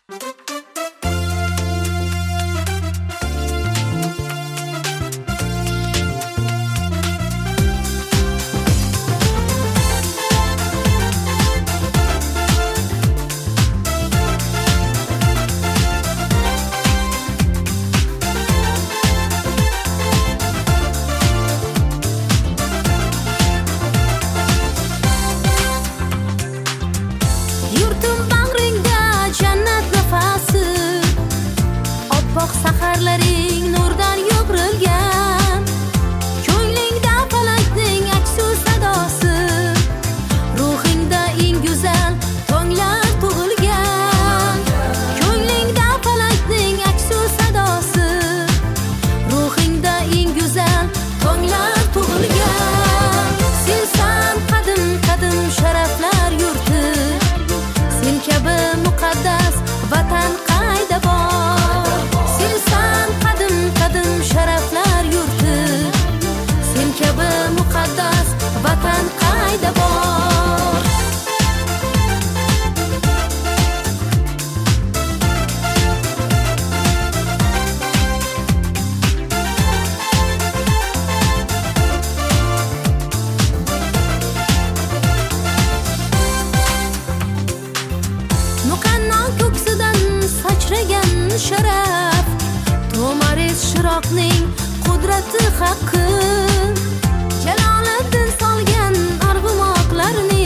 Saharlaring nurdan yo'g'rilgan, ko'nglingda falakning aksu sadosi, ruhingda eng go'zal tonglar tug'ilgan, ko'nglingda falakning aksu sadosi, ruhingda eng go'zal tonglar tug'ilgan. Sensan qadim qadim sharaflar yurti, sen kabi muqaddas vatan qayda bor? Sharaflar yurti, sen kabi muqaddas vatan qayda bor? Muqannon ko'ksidan sachragan sharaf, To'maris Shiroqning qudrati haqqi, Jaloliddin solgan arg'umoqlarni